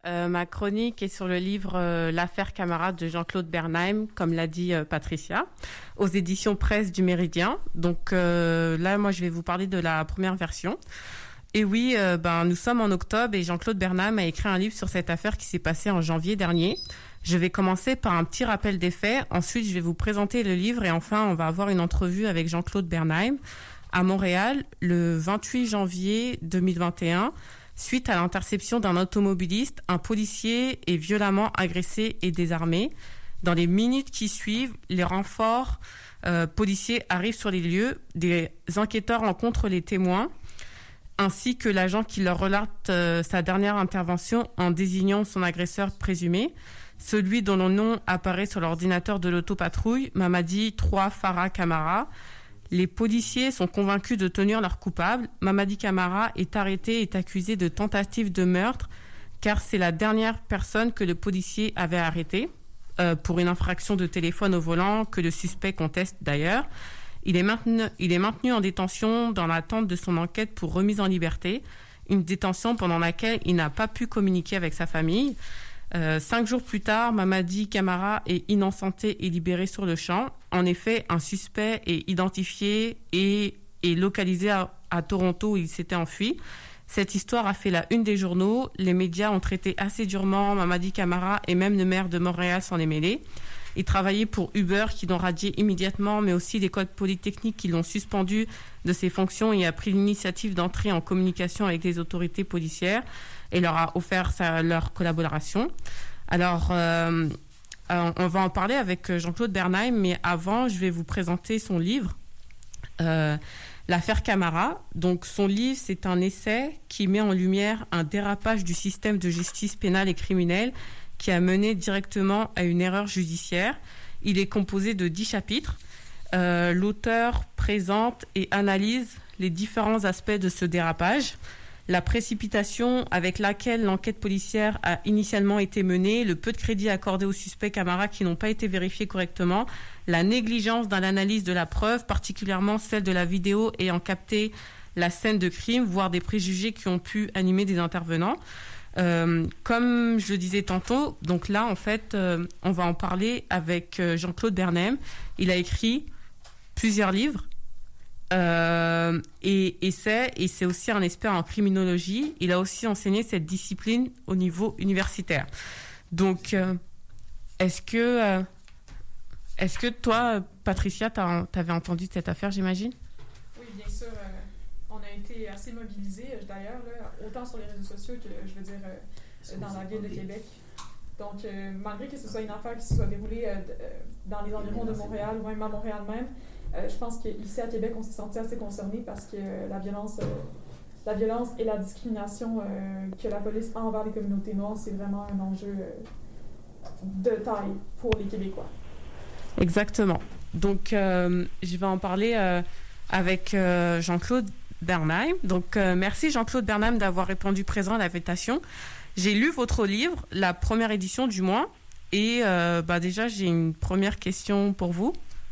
Ma chronique est sur le livre L'affaire Camara de Jean-Claude Bernheim, comme l'a dit Patricia, aux éditions Presse du Méridien. Donc là, moi, je vais vous parler de la première version. Et oui, nous sommes en octobre et Jean-Claude Bernheim a écrit un livre sur cette affaire qui s'est passée en janvier dernier. Je vais commencer par un petit rappel des faits. Ensuite, je vais vous présenter le livre et enfin, on va avoir une entrevue avec Jean-Claude Bernheim à Montréal le 28 janvier 2021. Suite à l'interception d'un automobiliste, un policier est violemment agressé et désarmé. Dans les minutes qui suivent, les renforts policiers arrivent sur les lieux. Des enquêteurs rencontrent les témoins, ainsi que l'agent qui leur relate sa dernière intervention en désignant son agresseur présumé, celui dont le nom apparaît sur l'ordinateur de l'autopatrouille, Mamadi 3 Farah Camara. Les policiers sont convaincus de tenir leur coupable. Mamadi Camara est arrêté et est accusé de tentative de meurtre, car c'est la dernière personne que le policier avait arrêtée pour une infraction de téléphone au volant que le suspect conteste d'ailleurs. Il est maintenu en détention dans l'attente de son enquête pour remise en liberté, une détention pendant laquelle il n'a pas pu communiquer avec sa famille. 5 jours plus tard, Mamadi Camara est innocenté et libéré sur le champ. En effet, un suspect est identifié et est localisé à Toronto où il s'était enfui. Cette histoire a fait la une des journaux. Les médias ont traité assez durement Mamadi Camara et même le maire de Montréal s'en est mêlé. Il travaillait pour Uber qui l'ont radié immédiatement, mais aussi l'école polytechnique qui l'ont suspendu de ses fonctions et a pris l'initiative d'entrer en communication avec les autorités policières et leur a offert leur collaboration. Alors, on va en parler avec Jean-Claude Bernheim, mais avant, je vais vous présenter son livre, L'affaire Camara. Donc, son livre, c'est un essai qui met en lumière un dérapage du système de justice pénale et criminelle qui a mené directement à une erreur judiciaire. Il est composé de 10 chapitres. L'auteur présente et analyse les différents aspects de ce dérapage, la précipitation avec laquelle l'enquête policière a initialement été menée, le peu de crédit accordé aux suspects Camara qui n'ont pas été vérifiés correctement, la négligence dans l'analyse de la preuve, particulièrement celle de la vidéo ayant capté la scène de crime, voire des préjugés qui ont pu animer des intervenants. Comme je le disais tantôt, donc là, en fait, on va en parler avec Jean-Claude Bernheim. Il a écrit plusieurs livres et c'est aussi un expert en criminologie. Il a aussi enseigné cette discipline au niveau universitaire. Donc, est-ce que toi, Patricia, t'avais entendu de cette affaire, j'imagine? Oui, bien sûr. On a été assez mobilisés, d'ailleurs, là, autant sur les réseaux sociaux que, je veux dire, dans la ville de Québec. Donc, malgré que ce soit une affaire qui se soit déroulée dans les environs de Montréal, ou même à Montréal même, je pense qu'ici à Québec, on s'est senti assez concernés parce que la violence et la discrimination que la police a envers les communautés noires, c'est vraiment un enjeu de taille pour les Québécois. Exactement. Donc, je vais en parler avec Jean-Claude Bernheim. Donc, merci Jean-Claude Bernheim d'avoir répondu présent à l'invitation. J'ai lu votre livre, la première édition du moins, et déjà, j'ai une première question pour vous.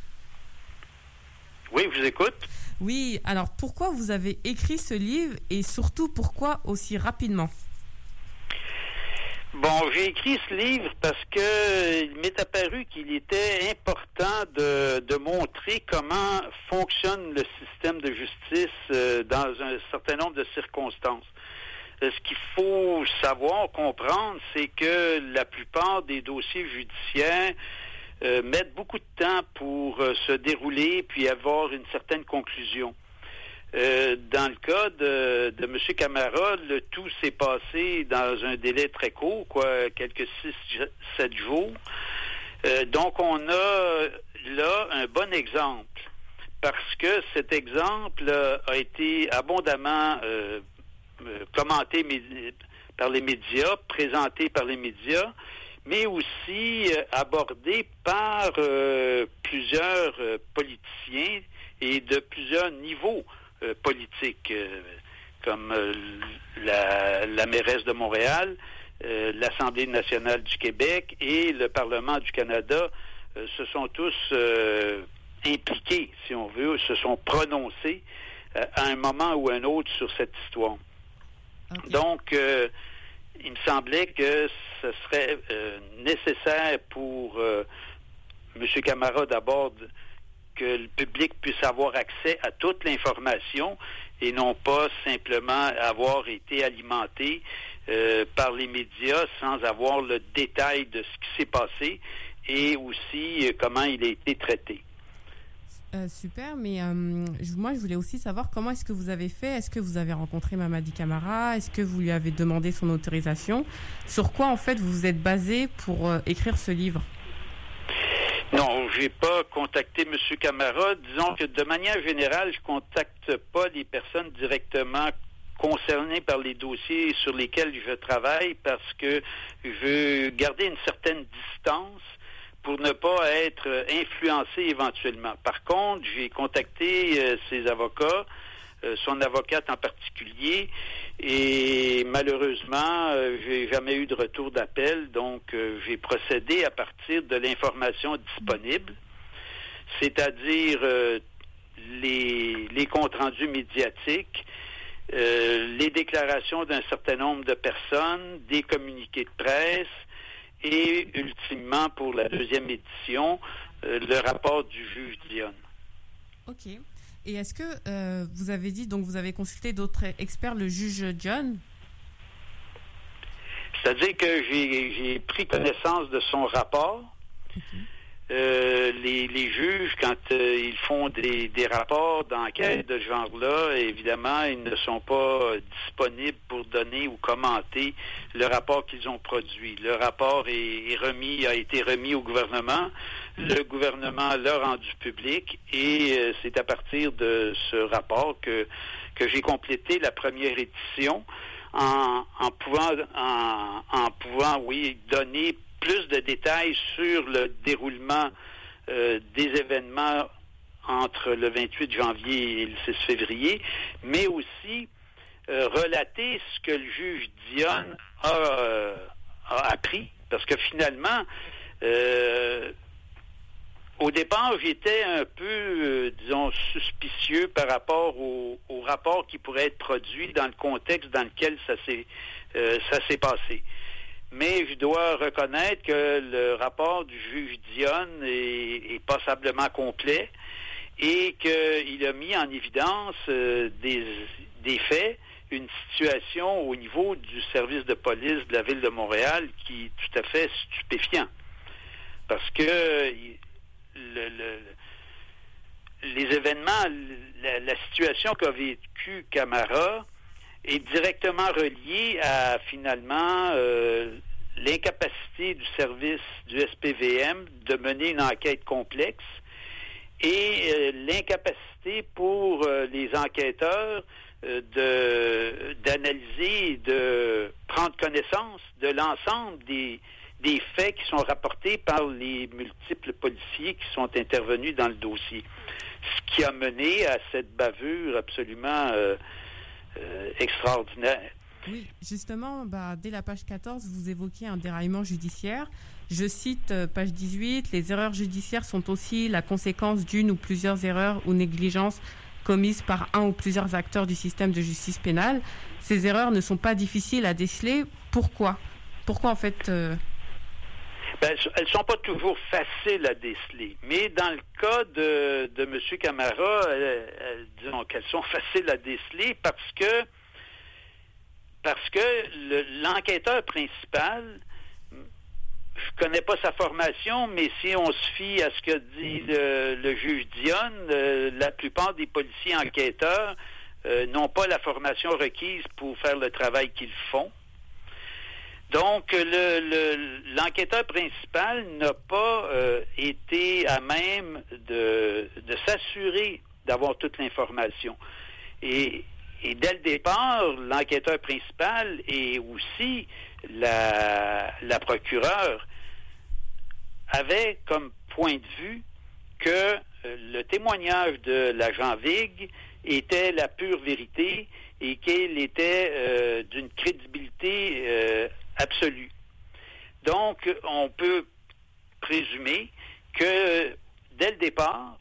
Oui, je vous écoute. Oui, alors pourquoi vous avez écrit ce livre et surtout pourquoi aussi rapidement? Bon, j'ai écrit ce livre parce que il m'est apparu qu'il était important de montrer comment fonctionne le système de justice dans un certain nombre de circonstances. Ce qu'il faut savoir, comprendre, c'est que la plupart des dossiers judiciaires mettent beaucoup de temps pour se dérouler puis avoir une certaine conclusion. Dans le cas de M. Camara, le tout s'est passé dans un délai très court, quelques 6-7 jours. Donc, on a là un bon exemple, parce que cet exemple a été abondamment commenté par les médias, présenté par les médias, mais aussi abordé par plusieurs politiciens et de plusieurs niveaux politiques, comme la mairesse de Montréal, l'Assemblée nationale du Québec et le Parlement du Canada se sont tous impliqués, si on veut, se sont prononcés à un moment ou un autre sur cette histoire. Okay. Donc, il me semblait que ce serait nécessaire pour M. Camara d'abord que le public puisse avoir accès à toute l'information et non pas simplement avoir été alimenté par les médias sans avoir le détail de ce qui s'est passé et aussi comment il a été traité. Super, mais moi je voulais aussi savoir comment est-ce que vous avez fait. Est-ce que vous avez rencontré Mamadi Camara? Est-ce que vous lui avez demandé son autorisation? Sur quoi en fait vous vous êtes basé pour écrire ce livre? Non, j'ai pas contacté M. Camara. Disons que de manière générale, je contacte pas les personnes directement concernées par les dossiers sur lesquels je travaille parce que je veux garder une certaine distance pour ne pas être influencé éventuellement. Par contre, j'ai contacté ses avocats, son avocate en particulier, et malheureusement, j'ai jamais eu de retour d'appel, donc j'ai procédé à partir de l'information disponible, c'est-à-dire les comptes rendus médiatiques, les déclarations d'un certain nombre de personnes, des communiqués de presse, et ultimement, pour la deuxième édition, le rapport du juge Dionne. OK. Et est-ce que vous avez dit, donc vous avez consulté d'autres experts, le juge Dionne? C'est-à-dire que j'ai pris connaissance de son rapport. Les juges, quand ils font des rapports d'enquête de ce genre-là, évidemment, ils ne sont pas disponibles pour donner ou commenter le rapport qu'ils ont produit. Le rapport a été remis au gouvernement. Le gouvernement l'a rendu public et c'est à partir de ce rapport que j'ai complété la première édition en pouvant, donner plus de détails sur le déroulement des événements entre le 28 janvier et le 6 février, mais aussi relater ce que le juge Dionne a appris, parce que finalement, au départ, j'étais un peu, suspicieux par rapport au rapport qui pourrait être produit dans le contexte dans lequel ça s'est passé. Mais je dois reconnaître que le rapport du juge Dionne est passablement complet et qu'il a mis en évidence des faits, une situation au niveau du service de police de la Ville de Montréal qui est tout à fait stupéfiant. Parce que les événements, la situation qu'a vécu Camara est directement reliée à, finalement, l'incapacité du service du SPVM de mener une enquête complexe et l'incapacité pour les enquêteurs d'analyser et de prendre connaissance de l'ensemble des faits qui sont rapportés par les multiples policiers qui sont intervenus dans le dossier. Ce qui a mené à cette bavure absolument extraordinaire. Oui, justement, dès la page 14, vous évoquez un déraillement judiciaire. Je cite page 18, « Les erreurs judiciaires sont aussi la conséquence d'une ou plusieurs erreurs ou négligences commises par un ou plusieurs acteurs du système de justice pénale. Ces erreurs ne sont pas difficiles à déceler. Pourquoi? Pourquoi, en fait... elles ne sont pas toujours faciles à déceler. Mais dans le cas de M. Camara, disons qu'elles sont faciles à déceler parce que l'enquêteur principal, je connais pas sa formation, mais si on se fie à ce que dit le juge Dionne, la plupart des policiers enquêteurs n'ont pas la formation requise pour faire le travail qu'ils font. Donc, l'enquêteur principal n'a pas été à même de s'assurer d'avoir toute l'information. Et dès le départ, l'enquêteur principal et aussi la procureure avaient comme point de vue que le témoignage de l'agent Vig était la pure vérité et qu'il était d'une crédibilité absolue. Donc, on peut présumer que dès le départ,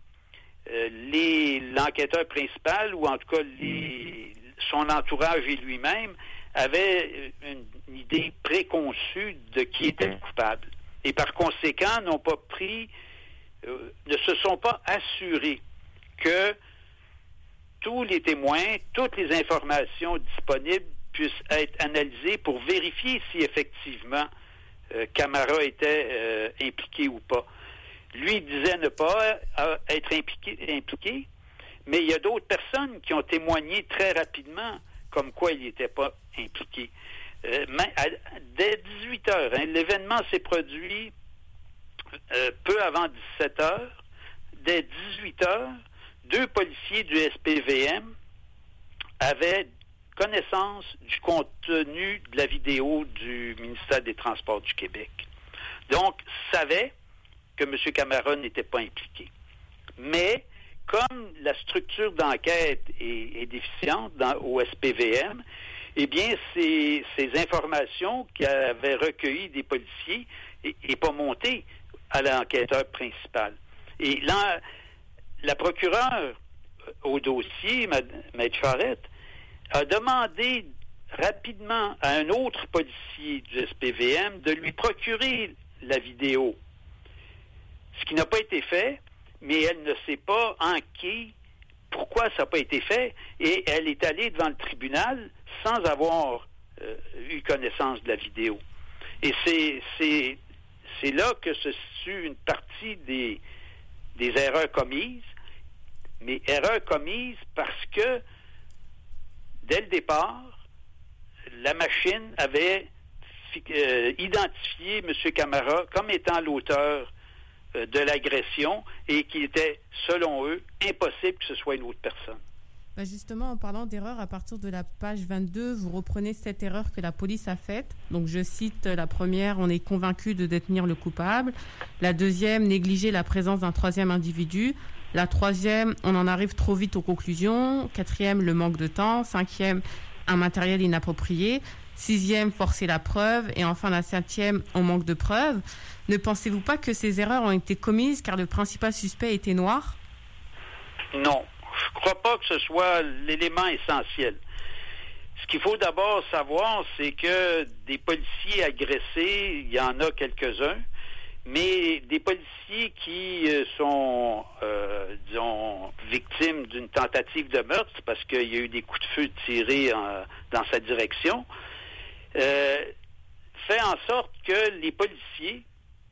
l'enquêteur principal, ou en tout cas son entourage et lui-même, avaient une idée préconçue de qui était coupable. Et par conséquent, ne se sont pas assurés que tous les témoins, toutes les informations disponibles puissent être analysées pour vérifier si effectivement Camara était impliqué ou pas. Lui disait ne pas être impliqué, mais il y a d'autres personnes qui ont témoigné très rapidement comme quoi il n'était pas impliqué. Dès 18 heures, l'événement s'est produit peu avant 17 heures. Dès 18 heures, 2 policiers du SPVM avaient connaissance du contenu de la vidéo du ministère des Transports du Québec. Donc, savaient que M. Camara n'était pas impliqué. Mais, comme la structure d'enquête est déficiente au SPVM, eh bien, ces informations qu'avaient recueillies des policiers n'est pas montées à l'enquêteur principal. Et là, la procureure au dossier, Maître Charette, a demandé rapidement à un autre policier du SPVM de lui procurer la vidéo. Ce qui n'a pas été fait, mais elle ne s'est pas enquée pourquoi ça n'a pas été fait, et elle est allée devant le tribunal sans avoir eu connaissance de la vidéo. Et c'est là que se situe une partie des erreurs commises, mais erreurs commises parce que, dès le départ, la machine avait identifié M. Camara comme étant l'auteur de l'agression et qu'il était, selon eux, impossible que ce soit une autre personne. Justement, en parlant d'erreur, à partir de la page 22, vous reprenez cette erreur que la police a faite. Donc, je cite la première, on est convaincu de détenir le coupable. La deuxième, négliger la présence d'un troisième individu. La troisième, on en arrive trop vite aux conclusions. Quatrième, le manque de temps. Cinquième, un matériel inapproprié. Sixième, forcer la preuve. Et enfin, la septième, on manque de preuves. Ne pensez-vous pas que ces erreurs ont été commises car le principal suspect était noir? Non. Je ne crois pas que ce soit l'élément essentiel. Ce qu'il faut d'abord savoir, c'est que des policiers agressés, il y en a quelques-uns, mais des policiers qui sont, disons, victimes d'une tentative de meurtre, parce qu'il y a eu des coups de feu tirés dans sa direction, fait en sorte que les policiers,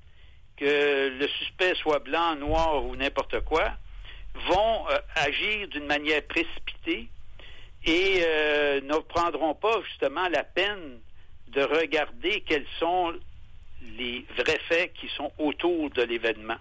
que le suspect soit blanc, noir ou n'importe quoi, vont agir d'une manière précipitée et ne prendront pas justement la peine de regarder quels sont les vrais faits qui sont autour de l'événement.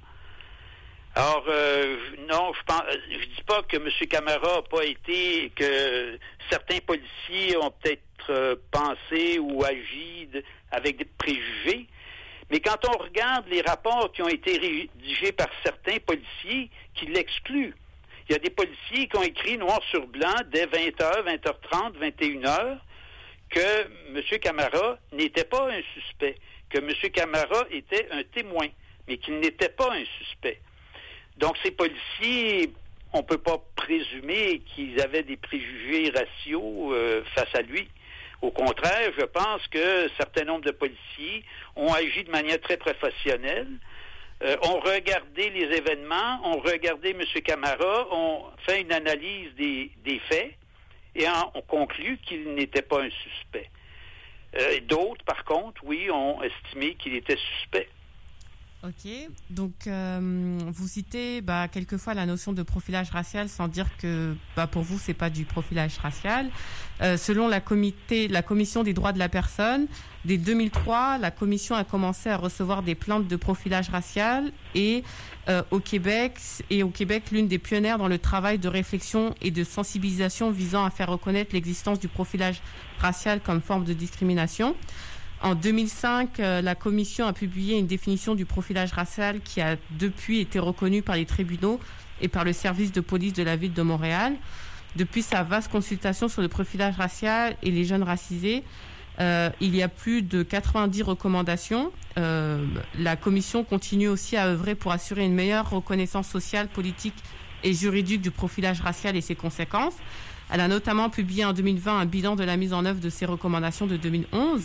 Alors, non, je dis pas que M. Camara n'a pas été, que certains policiers ont peut-être pensé ou agi avec des préjugés, mais quand on regarde les rapports qui ont été rédigés par certains policiers qui l'excluent, il y a des policiers qui ont écrit noir sur blanc dès 20h, 20h30, 21h, que M. Camara n'était pas un suspect, que M. Camara était un témoin, mais qu'il n'était pas un suspect. Donc, ces policiers, on ne peut pas présumer qu'ils avaient des préjugés raciaux face à lui. Au contraire, je pense que un certain nombre de policiers ont agi de manière très professionnelle, ont regardé les événements, ont regardé M. Camara, ont fait une analyse des faits et ont conclu qu'il n'était pas un suspect. D'autres, par contre, oui, ont estimé qu'il était suspect. Ok, donc vous citez quelquefois la notion de profilage racial sans dire que pour vous c'est pas du profilage racial. Selon la commission des droits de la personne, dès 2003, la commission a commencé à recevoir des plaintes de profilage racial et au Québec, l'une des pionnières dans le travail de réflexion et de sensibilisation visant à faire reconnaître l'existence du profilage racial comme forme de discrimination. En 2005, la Commission a publié une définition du profilage racial qui a depuis été reconnue par les tribunaux et par le service de police de la ville de Montréal. Depuis sa vaste consultation sur le profilage racial et les jeunes racisés, il y a plus de 90 recommandations. La Commission continue aussi à œuvrer pour assurer une meilleure reconnaissance sociale, politique et juridique du profilage racial et ses conséquences. Elle a notamment publié en 2020 un bilan de la mise en œuvre de ses recommandations de 2011.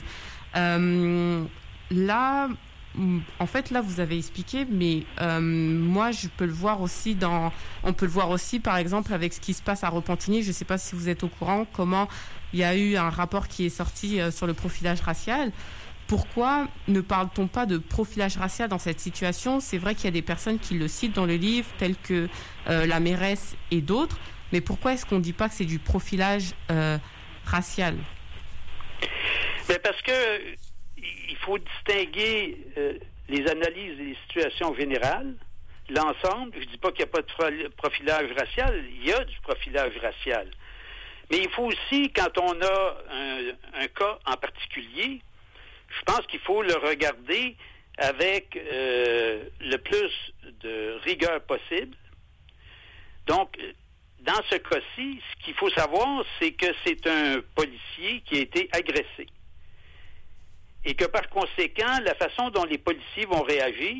Là, en fait, là, vous avez expliqué, mais moi, je peux le voir aussi on peut le voir aussi, par exemple, avec ce qui se passe à Repentigny. Je ne sais pas si vous êtes au courant, comment il y a eu un rapport qui est sorti sur le profilage racial. Pourquoi ne parle-t-on pas de profilage racial dans cette situation? C'est vrai qu'il y a des personnes qui le citent dans le livre, telles que la mairesse et d'autres, mais pourquoi est-ce qu'on ne dit pas que c'est du profilage racial? Mais parce que il faut distinguer les analyses des situations générales, l'ensemble. Je ne dis pas qu'il n'y a pas de profilage racial, il y a du profilage racial. Mais il faut aussi, quand on a un cas en particulier, je pense qu'il faut le regarder avec le plus de rigueur possible. Donc, dans ce cas-ci, ce qu'il faut savoir, c'est que c'est un policier qui a été agressé. Et que par conséquent, la façon dont les policiers vont réagir,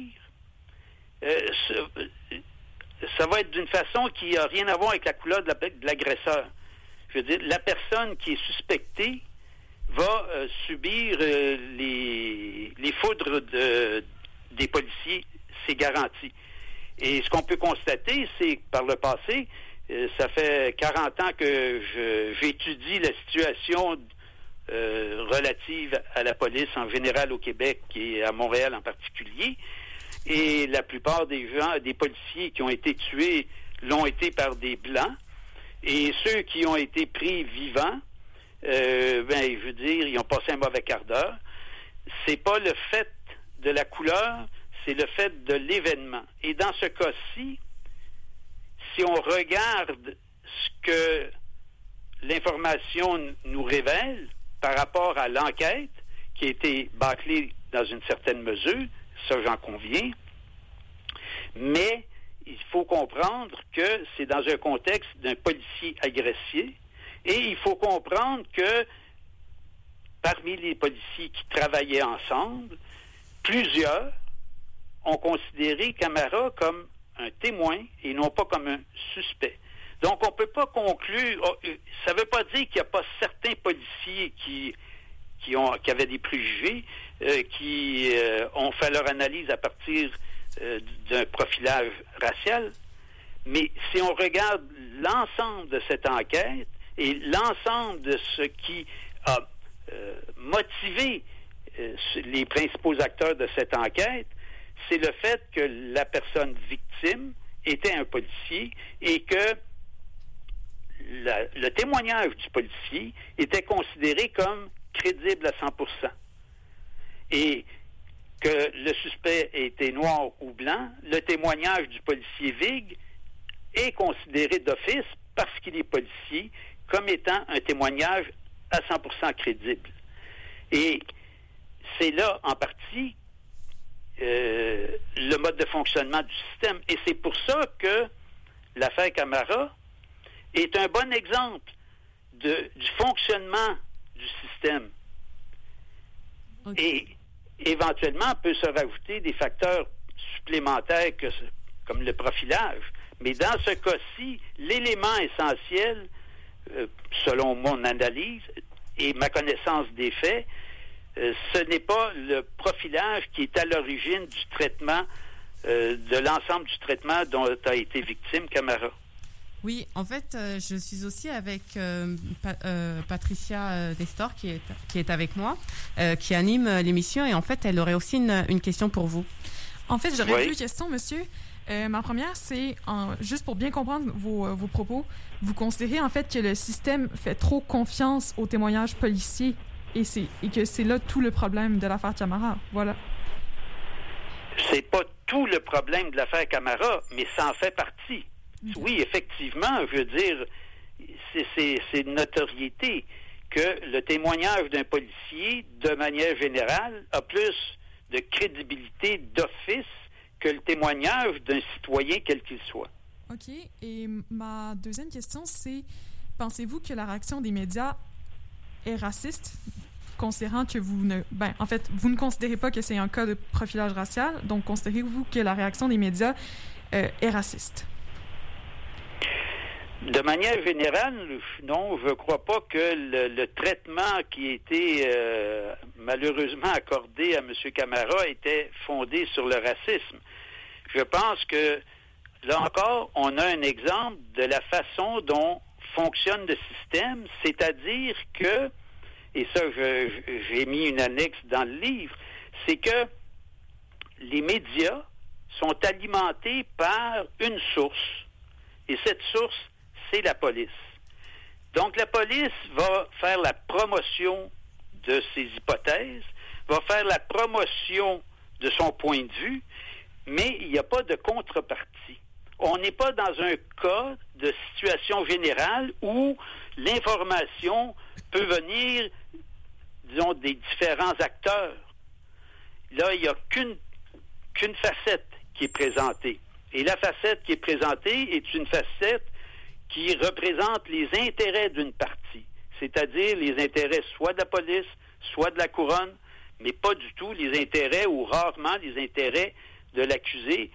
ça va être d'une façon qui n'a rien à voir avec la couleur de l'agresseur. Je veux dire, la personne qui est suspectée va subir les foudres des policiers, c'est garanti. Et ce qu'on peut constater, c'est que par le passé, ça fait 40 ans que j'étudie la situation relative à la police en général au Québec et à Montréal en particulier. Et la plupart des policiers qui ont été tués l'ont été par des Blancs. Et ceux qui ont été pris vivants, je veux dire, ils ont passé un mauvais quart d'heure. C'est pas le fait de la couleur, c'est le fait de l'événement. Et dans ce cas-ci, si on regarde ce que l'information nous révèle par rapport à l'enquête qui a été bâclée dans une certaine mesure, ça j'en conviens, mais il faut comprendre que c'est dans un contexte d'un policier agressé et il faut comprendre que parmi les policiers qui travaillaient ensemble, plusieurs ont considéré Camara comme un témoin et non pas comme un suspect. Donc, on ne peut pas conclure... Ça ne veut pas dire qu'il n'y a pas certains policiers qui avaient des préjugés, qui ont fait leur analyse à partir d'un profilage racial. Mais si on regarde l'ensemble de cette enquête et l'ensemble de ce qui a motivé les principaux acteurs de cette enquête, c'est le fait que la personne victime était un policier et que le témoignage du policier était considéré comme crédible à 100%. Et que le suspect était noir ou blanc, le témoignage du policier Vig est considéré d'office, parce qu'il est policier, comme étant un témoignage à 100% crédible. Et c'est là, en partie, le mode de fonctionnement du système. Et c'est pour ça que l'affaire Camara est un bon exemple du fonctionnement du système. Okay. Et éventuellement, peut se rajouter des facteurs supplémentaires comme le profilage. Mais dans ce cas-ci, l'élément essentiel, selon mon analyse et ma connaissance des faits, ce n'est pas le profilage qui est à l'origine du traitement, de l'ensemble du traitement dont a été victime Camara. Oui, en fait, je suis aussi avec Patricia Destor qui est avec moi, qui anime l'émission, et en fait, elle aurait aussi une question pour vous. En fait, j'aurais deux questions, monsieur. Ma première, c'est, juste pour bien comprendre vos propos, vous considérez en fait que le système fait trop confiance aux témoignages policiers et que c'est là tout le problème de l'affaire Camara. Voilà. C'est pas tout le problème de l'affaire Camara, mais ça en fait partie. Okay. Oui, effectivement, je veux dire, c'est une notoriété que le témoignage d'un policier, de manière générale, a plus de crédibilité d'office que le témoignage d'un citoyen quel qu'il soit. OK. Et ma deuxième question, c'est, pensez-vous que la réaction des médias est raciste, considérant que vous ne considérez pas que c'est un cas de profilage racial, donc considérez-vous que la réaction des médias est raciste? De manière générale, non, je ne crois pas que le traitement qui a été malheureusement accordé à M. Camara était fondé sur le racisme. Je pense que, là encore, on a un exemple de la façon dont fonctionne le système, c'est-à-dire que, et ça, j'ai mis une annexe dans le livre, c'est que les médias sont alimentés par une source, et cette source, c'est la police. Donc, la police va faire la promotion de ses hypothèses, va faire la promotion de son point de vue, mais il n'y a pas de contrepartie. On n'est pas dans un cas de situation générale où l'information peut venir, disons, des différents acteurs. Là, il n'y a qu'une facette qui est présentée. Et la facette qui est présentée est une facette qui représente les intérêts d'une partie, c'est-à-dire les intérêts soit de la police, soit de la couronne, mais pas du tout les intérêts ou rarement les intérêts de l'accusé.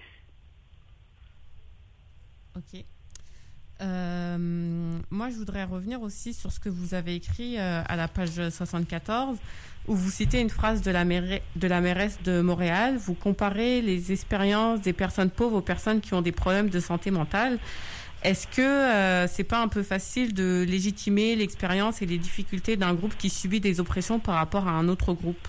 OK. Moi, je voudrais revenir aussi sur ce que vous avez écrit à la page 74, où vous citez une phrase de la mairesse de Montréal. Vous comparez les expériences des personnes pauvres aux personnes qui ont des problèmes de santé mentale. Est-ce que c'est pas un peu facile de légitimer l'expérience et les difficultés d'un groupe qui subit des oppressions par rapport à un autre groupe?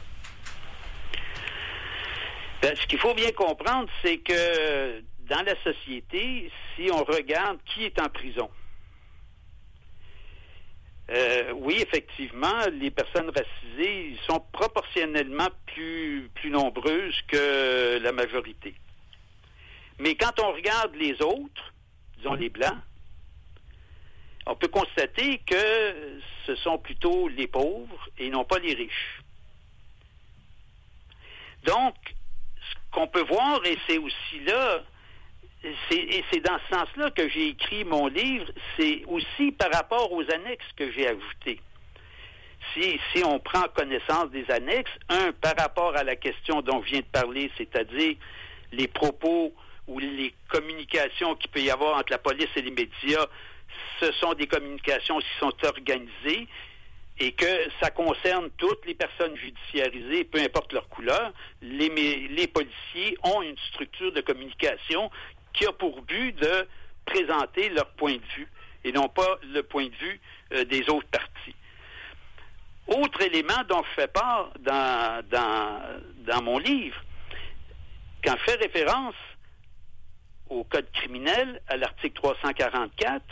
Ben, ce qu'il faut bien comprendre, c'est que dans la société, si on regarde qui est en prison, oui, effectivement, les personnes racisées sont proportionnellement plus nombreuses que la majorité. Mais quand on regarde les autres, disons les Blancs, on peut constater que ce sont plutôt les pauvres et non pas les riches. Donc, ce qu'on peut voir, et c'est aussi là, c'est dans ce sens-là que j'ai écrit mon livre, c'est aussi par rapport aux annexes que j'ai ajoutées. Si on prend connaissance des annexes, par rapport à la question dont je viens de parler, c'est-à-dire les propos ou les communications qu'il peut y avoir entre la police et les médias, ce sont des communications qui sont organisées et que ça concerne toutes les personnes judiciarisées, peu importe leur couleur. Les policiers ont une structure de communication qui a pour but de présenter leur point de vue et non pas le point de vue des autres parties. Autre élément dont je fais part dans mon livre, quand je fais référence au Code criminel, à l'article 344,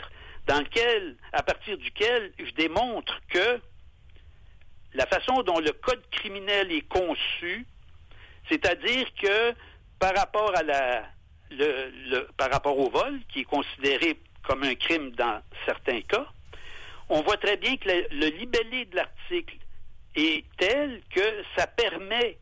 à partir duquel je démontre que la façon dont le Code criminel est conçu, c'est-à-dire que par rapport à par rapport au vol, qui est considéré comme un crime dans certains cas, on voit très bien que le libellé de l'article est tel que ça permet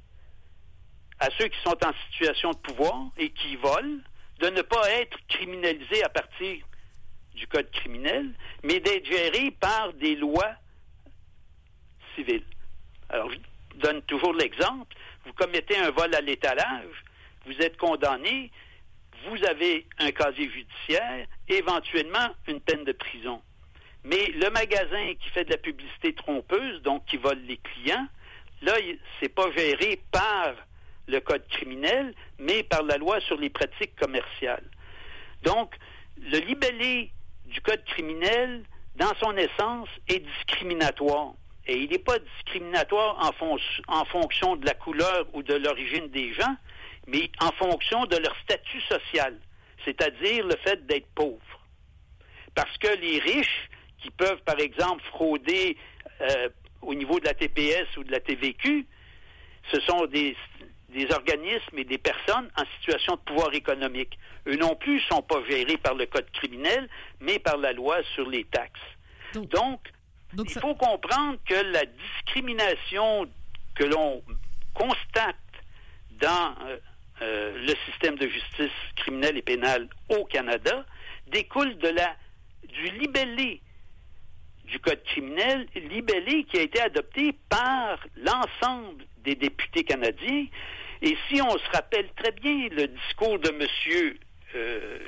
à ceux qui sont en situation de pouvoir et qui volent de ne pas être criminalisés à partir du Code criminel, mais d'être gérés par des lois civiles. Alors, je donne toujours l'exemple. Vous commettez un vol à l'étalage, vous êtes condamné, vous avez un casier judiciaire, éventuellement une peine de prison. Mais le magasin qui fait de la publicité trompeuse, donc qui vole les clients, là, c'est pas géré par le Code criminel, mais par la loi sur les pratiques commerciales. Donc, le libellé du Code criminel, dans son essence, est discriminatoire. Et il n'est pas discriminatoire en fonction de la couleur ou de l'origine des gens, mais en fonction de leur statut social, c'est-à-dire le fait d'être pauvre. Parce que les riches, qui peuvent, par exemple, frauder au niveau de la TPS ou de la TVQ, ce sont des organismes et des personnes en situation de pouvoir économique. Eux non plus ne sont pas gérés par le Code criminel, mais par la loi sur les taxes. Donc il faut comprendre que la discrimination que l'on constate dans le système de justice criminelle et pénale au Canada découle du libellé du Code criminel, libellé qui a été adopté par l'ensemble des députés canadiens. Et si on se rappelle très bien le discours de du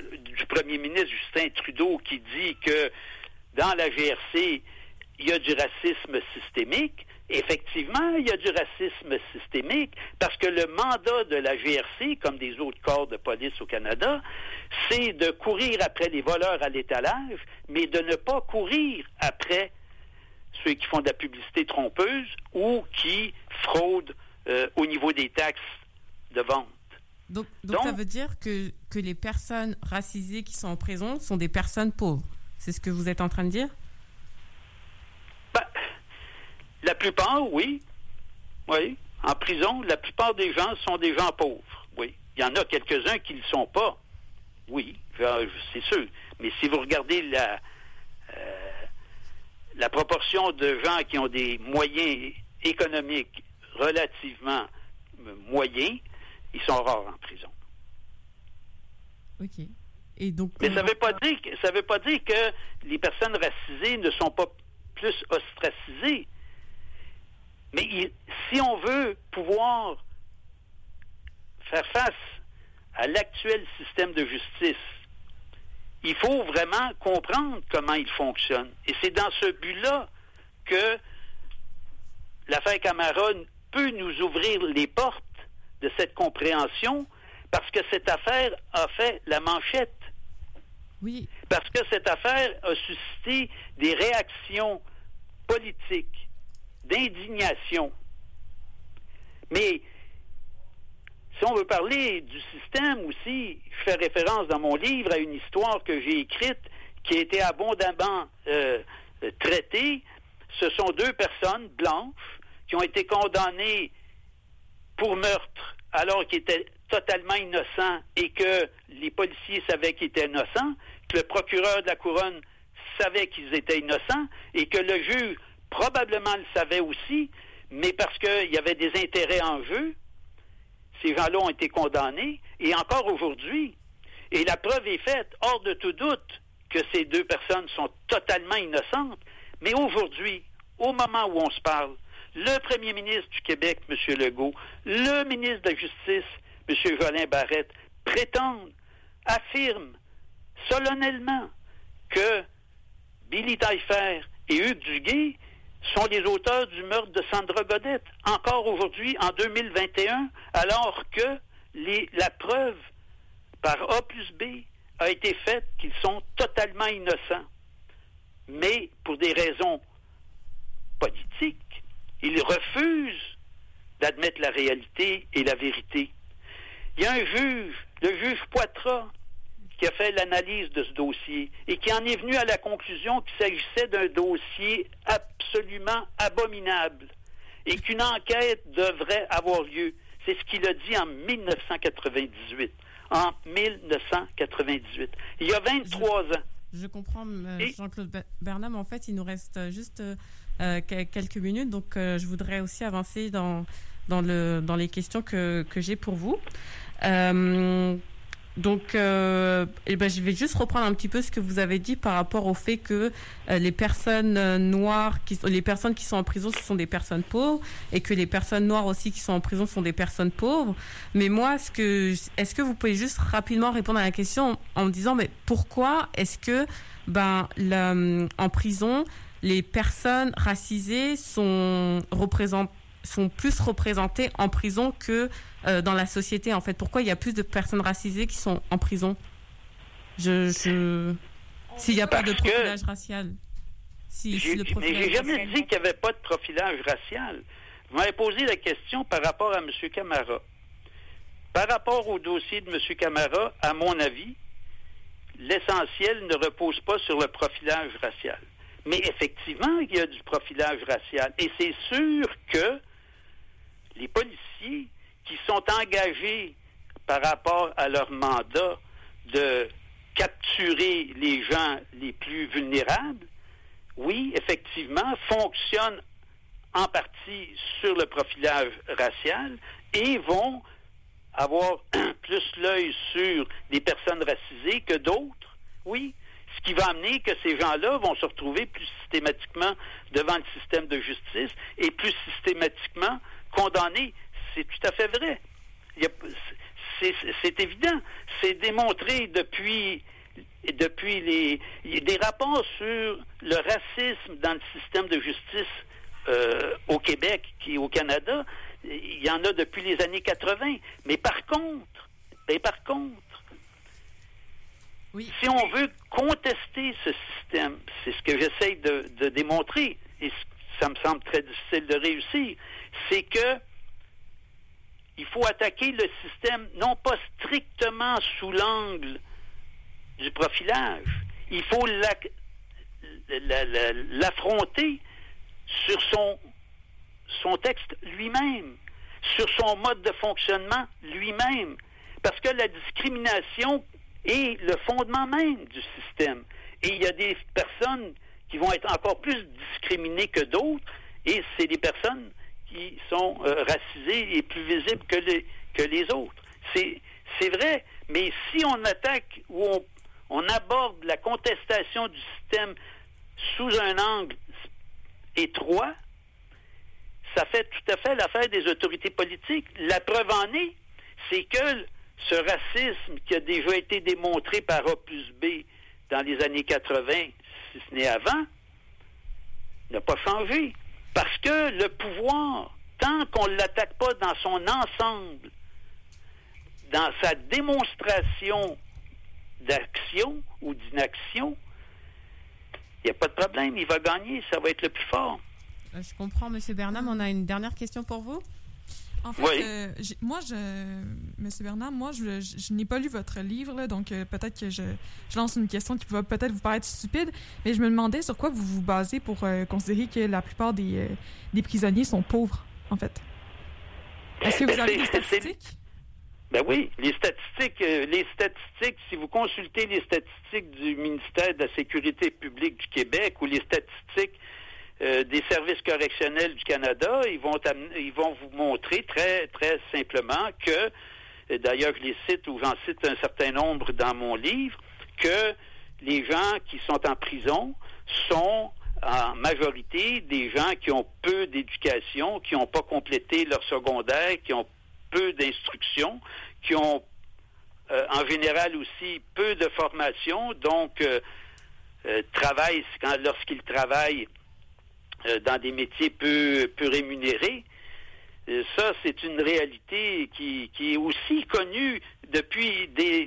premier ministre Justin Trudeau qui dit que dans la GRC, il y a du racisme systémique. Effectivement, il y a du racisme systémique parce que le mandat de la GRC, comme des autres corps de police au Canada, c'est de courir après les voleurs à l'étalage, mais de ne pas courir après ceux qui font de la publicité trompeuse ou qui fraudent au niveau des taxes de vente. Donc ça veut dire que les personnes racisées qui sont en prison sont des personnes pauvres. C'est ce que vous êtes en train de dire? La plupart, oui. Oui. En prison, la plupart des gens sont des gens pauvres. Oui. Il y en a quelques-uns qui ne le sont pas. Oui, c'est sûr. Mais si vous regardez la proportion de gens qui ont des moyens économiques relativement moyens, ils sont rares en prison. OK. Et donc, mais ça veut pas dire que les personnes racisées ne sont pas plus ostracisées. Mais si on veut pouvoir faire face à l'actuel système de justice, il faut vraiment comprendre comment il fonctionne. Et c'est dans ce but-là que l'affaire Camara peut nous ouvrir les portes de cette compréhension, parce que cette affaire a fait la manchette. Oui. Parce que cette affaire a suscité des réactions politiques, d'indignation. Mais si on veut parler du système aussi, je fais référence dans mon livre à une histoire que j'ai écrite qui a été abondamment traitée. Ce sont deux personnes blanches qui ont été condamnées pour meurtre alors qu'ils étaient totalement innocents et que les policiers savaient qu'ils étaient innocents, que le procureur de la Couronne savait qu'ils étaient innocents et que le juge probablement le savait aussi, mais parce qu'il y avait des intérêts en jeu, ces gens-là ont été condamnés, et encore aujourd'hui. Et la preuve est faite, hors de tout doute, que ces deux personnes sont totalement innocentes. Mais aujourd'hui, au moment où on se parle, le premier ministre du Québec, M. Legault, le ministre de la Justice, M. Jolin Barrette, prétendent, affirment solennellement que Billy Taillefer et Hugues Duguay sont les auteurs du meurtre de Sandra Godette, encore aujourd'hui, en 2021, alors que la preuve par A plus B a été faite qu'ils sont totalement innocents. Mais pour des raisons politiques, ils refusent d'admettre la réalité et la vérité. Il y a un juge, le juge Poitras, qui a fait l'analyse de ce dossier et qui en est venu à la conclusion qu'il s'agissait d'un dossier absolument abominable et qu'une enquête devrait avoir lieu. C'est ce qu'il a dit en 1998. En 1998. Il y a 23 ans. Je comprends, Jean-Claude Bernam. En fait, il nous reste juste quelques minutes, donc je voudrais aussi avancer dans les questions que j'ai pour vous. Donc, je vais juste reprendre un petit peu ce que vous avez dit par rapport au fait que les personnes noires, les personnes qui sont en prison, ce sont des personnes pauvres, et que les personnes noires aussi qui sont en prison sont des personnes pauvres. Mais moi, est-ce que vous pouvez juste rapidement répondre à la question en me disant, mais pourquoi est-ce que, en prison, les personnes racisées sont plus représentées en prison que dans la société, en fait? Pourquoi il y a plus de personnes racisées qui sont en prison? S'il n'y a pas de profilage racial. Mais j'ai jamais dit qu'il n'y avait pas de profilage racial. Vous m'avez posé la question par rapport à M. Camara. Par rapport au dossier de M. Camara, à mon avis, l'essentiel ne repose pas sur le profilage racial. Mais effectivement, il y a du profilage racial. Et c'est sûr que les policiers qui sont engagés par rapport à leur mandat de capturer les gens les plus vulnérables, oui, effectivement, fonctionnent en partie sur le profilage racial et vont avoir plus l'œil sur des personnes racisées que d'autres, oui. Ce qui va amener que ces gens-là vont se retrouver plus systématiquement devant le système de justice et plus systématiquement condamnés. C'est tout à fait vrai. C'est évident. C'est démontré depuis Et depuis il y a des rapports sur le racisme dans le système de justice au Québec et au Canada. Il y en a depuis les années 80. Mais par contre, oui. Si on veut contester ce système, c'est ce que j'essaye de démontrer, et ça me semble très difficile de réussir, c'est que il faut attaquer le système non pas strictement sous l'angle du profilage. Il faut l'affronter sur son texte lui-même, sur son mode de fonctionnement lui-même. Parce que la discrimination est le fondement même du système. Et il y a des personnes qui vont être encore plus discriminées que d'autres, et c'est des personnes qui sont racisées et plus visibles que les autres. C'est vrai, mais si on attaque ou on aborde la contestation du système sous un angle étroit, ça fait tout à fait l'affaire des autorités politiques. La preuve en est, c'est que ce racisme qui a déjà été démontré par A plus B dans les années 80, si ce n'est avant, n'a pas changé. Parce que le pouvoir, tant qu'on ne l'attaque pas dans son ensemble, dans sa démonstration d'action ou d'inaction, il n'y a pas de problème, il va gagner, ça va être le plus fort. Je comprends, M. Bernam. On a une dernière question pour vous. En fait, Oui. Monsieur Bernard, je n'ai pas lu votre livre, là, donc peut-être que je lance une question qui va peut-être vous paraître stupide, mais je me demandais sur quoi vous vous basez pour considérer que la plupart des prisonniers sont pauvres, en fait. Est-ce que vous avez des statistiques? Ben oui, les statistiques, si vous consultez les statistiques du ministère de la Sécurité publique du Québec ou les statistiques des services correctionnels du Canada, ils vont vous montrer très, très simplement que, d'ailleurs je les cite ou j'en cite un certain nombre dans mon livre, que les gens qui sont en prison sont en majorité des gens qui ont peu d'éducation, qui n'ont pas complété leur secondaire, qui ont peu d'instruction, qui ont en général aussi peu de formation, donc travaillent lorsqu'ils travaillent dans des métiers peu rémunérés. Ça, c'est une réalité qui est aussi connue depuis des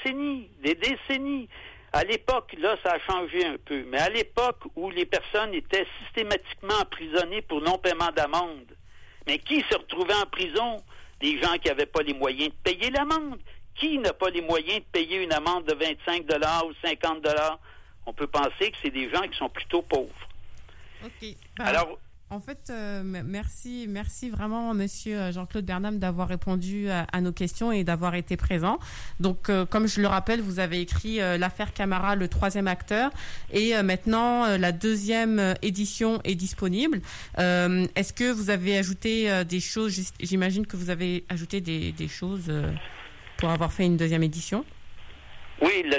décennies. À l'époque, là, ça a changé un peu, mais à l'époque où les personnes étaient systématiquement emprisonnées pour non-paiement d'amende, mais qui se retrouvait en prison? Des gens qui n'avaient pas les moyens de payer l'amende. Qui n'a pas les moyens de payer une amende de 25 $ ou 50 $? On peut penser que c'est des gens qui sont plutôt pauvres. OK. Alors, en fait, merci vraiment, Monsieur Jean-Claude Bernam, d'avoir répondu à nos questions et d'avoir été présent. Donc, comme je le rappelle, vous avez écrit l'affaire Camara, le 3e acteur, et maintenant la 2e édition est disponible. Est-ce que vous avez ajouté des choses? J'imagine que vous avez ajouté des choses pour avoir fait une 2e édition. Oui, dans la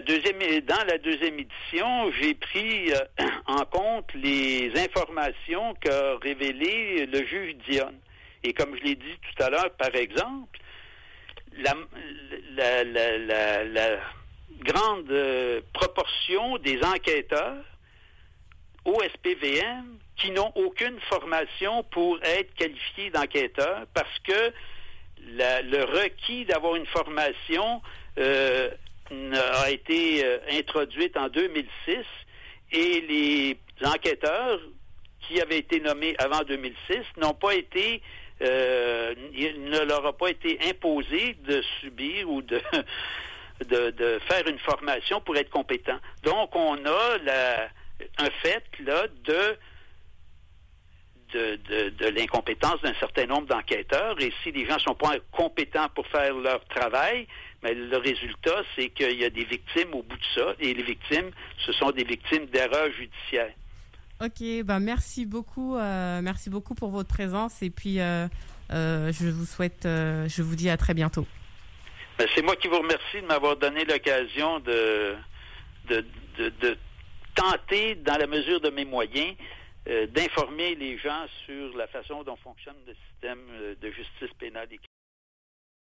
2e édition, j'ai pris en compte les informations qu'a révélées le juge Dionne. Et comme je l'ai dit tout à l'heure, par exemple, la grande proportion des enquêteurs au SPVM qui n'ont aucune formation pour être qualifiés d'enquêteurs parce que le requis d'avoir une formation a été introduite en 2006 et les enquêteurs qui avaient été nommés avant 2006 n'ont pas été il ne leur a pas été imposé de subir ou de faire une formation pour être compétent. Donc on a un fait là de l'incompétence d'un certain nombre d'enquêteurs, et si les gens ne sont pas compétents pour faire leur travail, mais le résultat, c'est qu'il y a des victimes au bout de ça, et les victimes, ce sont des victimes d'erreurs judiciaires. OK, merci beaucoup pour votre présence, et puis je vous dis à très bientôt. C'est moi qui vous remercie de m'avoir donné l'occasion de tenter, dans la mesure de mes moyens, d'informer les gens sur la façon dont fonctionne le système de justice pénale